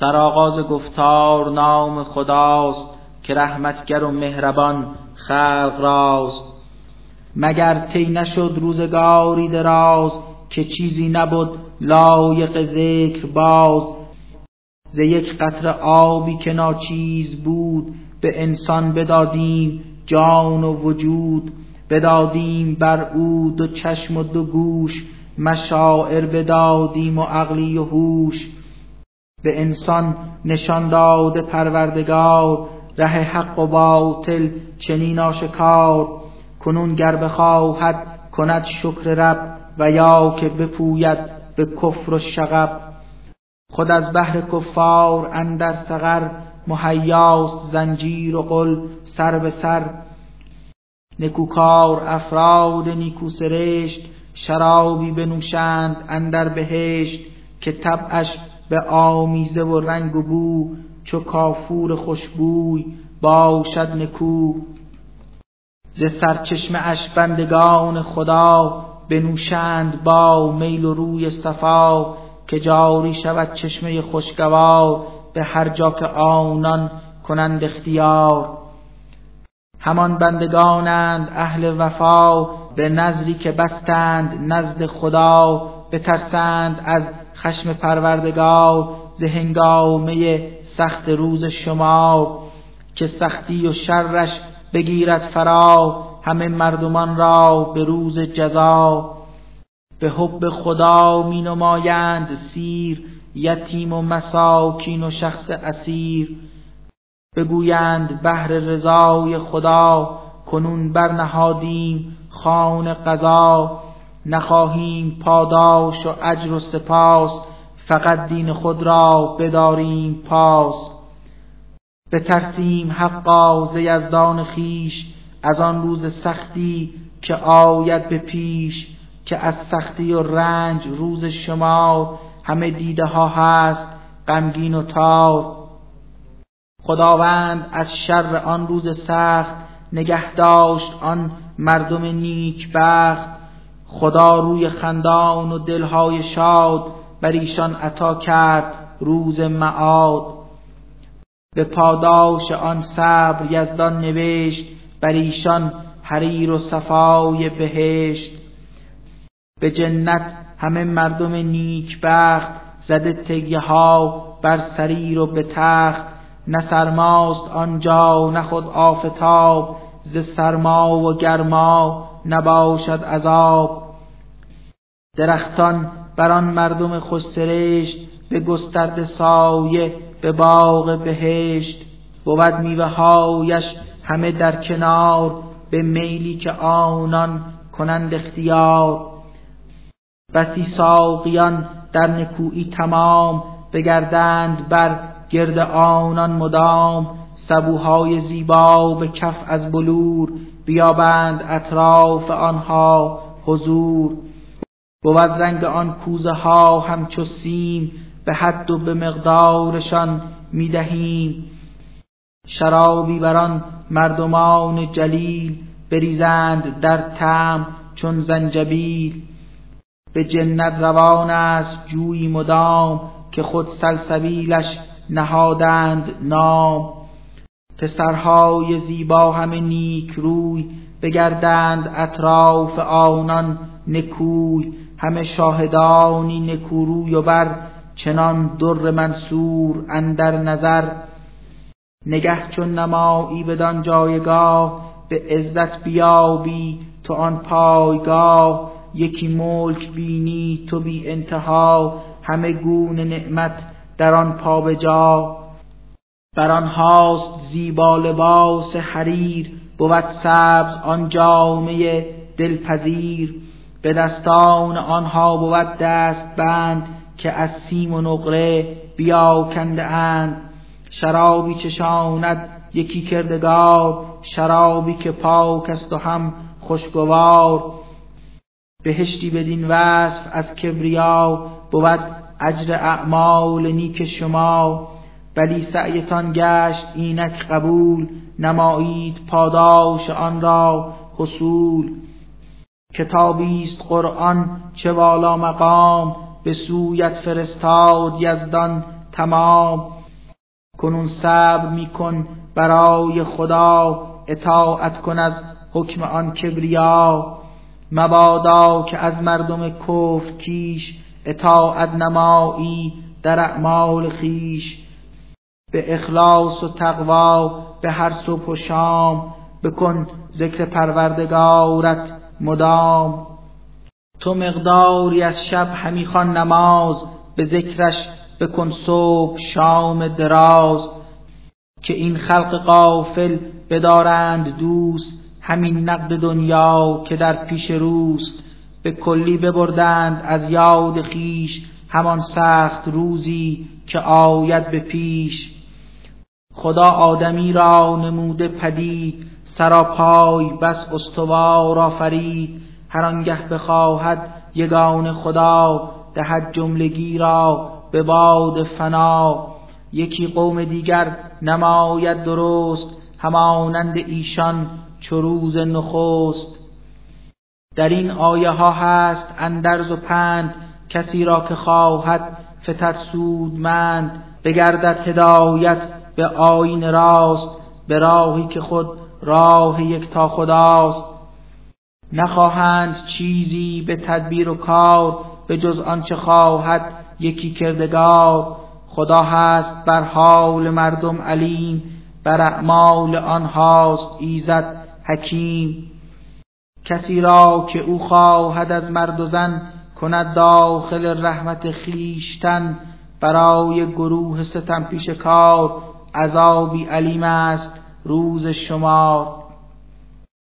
سرآغاز گفتار نام خداست، که رحمتگر و مهربان خلق راست. مگر طی نشد روزگاری دراز، که چیزی نبود لایق ذکر باز. ز یک قطره آبی که ناچیز بود، به انسان بدادیم جان و وجود. بدادیم بر او دو چشم و دو گوش، مشاعر بدادیم و عقلی و هوش. به انسان نشان داده پروردگار، ره حق و باطل چنین آشکار. کنون گر بخواهد کند شکر رب، و یا که بپوید به کفر و شغب. خود از بهر کفار اندر سقر، مهیاست زنجیر و غل سر به سر. نکوکار افراد نیکو سرشت، شرابی بنوشند اندر بهشت. که طبعش به آمیزه و رنگ و بو، چو کافور خوشبوی باشد نکو. ز سرچشمه اش بندگان خدا، بنوشند با میل و روی صفا. که جاری شود چشمه خوشگوار، به هر جا که آنان کنند اختیار. همان بندگانند اهل وفا، به نظری که بستند نزد خدا. بترسند از خشم پروردگار، ز هنگامه سخت روز شمار. که سختی و شرش بگیرد فرا، همه مردمان را به روز جزا. به حب خدا می نمایند سیر، یتیم و مساکین و شخص اسیر. بگویند بهر رضای خدا، کنون برنهادیم خوان قضا. نخواهیم پاداش و اجر و سپاس، فقط دین خود را بداریم پاس. بترسیم حقا ز یزدان خویش، از آن روز سختی که آید به پیش. که از سختی و رنج روز شمار، همه دیده ها هست غمگین و تار. خداوند از شر آن روز سخت، نگه داشت آن مردم نیک بخت. خدا روی خندان و دلهای شاد، بر ایشان عطا کرد روز معاد. به پاداش آن صبر یزدان نوشت، بر ایشان حریر و صفای بهشت. به جنت همه مردم نیک بخت، زده تکیه ها بر سریر و به تخت. نه سرماست آنجا نه خود آفتاب، ز سرما و گرما نباشد عذاب. درختان بر آن مردم خوش سرشت، به گسترده سایه به باغ بهشت. بود میوه هایش همه در کنار، به میلی که آنان کنند اختیار. بسی ساقیان در نکویی تمام، بگردند بر گرد آنان مدام. سبوهای زیبا به کف از بلور، بیابند اطراف آنها حضور. بود رنگ آن کوزه ها همچو سیم، به حد و به مقدارشان میدهیم. شرابی بر آن مردمان جلیل، بریزند در طعم چون زنجبیل. به جنت روان است جویی مدام، که خود سلسبیلش نهادند نام. پسرهای زیبا همه نیک روی، بگردند اطراف آنان نکوی. همه شاهدانی نکوروی و بر، چنان در منصور اندر نظر. نگه چون نمایی بدان جایگاه، به عزت بیابی تو آن پایگاه. یکی ملک بینی تو بی انتها، همه گونه نعمت در آن پابجا. بر آنهاست زیبا لباس حریر، بود سبز آن جامه دلپذیر. به دستان آنها بود دست بند، که از سیم و نقره بیاکنده اند. شرابی چشاند یکی کردگار، شرابی که پاک است و هم خوشگوار. بهشتی بدین وصف از کبریا، بود اجر اعمال نیک شما. ولی سعیتان گشت اینک قبول، نمایید پاداش آن را حصول. کتابیست قرآن چه والا مقام، به سویت فرستاد یزدان تمام. کنون صبر میکن برای خدا، اطاعت کن از حکم آن کبریا. مبادا که از مردم کفر کیش، اطاعت نمایی در اعمال خیش. به اخلاص و تقوا به هر صبح و شام، بکن ذکر پروردگارت مدام. تو مقداری از شب همی خوان نماز، به ذکرش بکن صبح شام دراز. که این خلق غافل بدارند دوست، همین نقد دنیا که در پیش روست. به کلی ببردند از یاد خیش، همان سخت روزی که آید به پیش. خدا آدمی را نموده پدید، سراپای بس استوار آفرید. هر آنگه بخواهد یگان خدا، دهد جملگی را به باد فنا. یکی قوم دیگر نماید درست، همانند ایشان چو روز نخست. در این آیه ها هست اندرز و پند، کسی را که خواهد فتد سودمند. بگردد هدایت به آیین راست، به راهی که خود راه یکتا خداست. نخواهند چیزی به تدبیر و کار، به جز آنچه خواهد یکی کردگار. خدا هست بر حال مردم علیم، بر اعمال آنهاست ایزد حکیم. کسی را که او خواهد از مرد و زن، کند داخل رحمت خیشتن. برای گروه ستم پیش کار، عذابی علیم است روز شمار.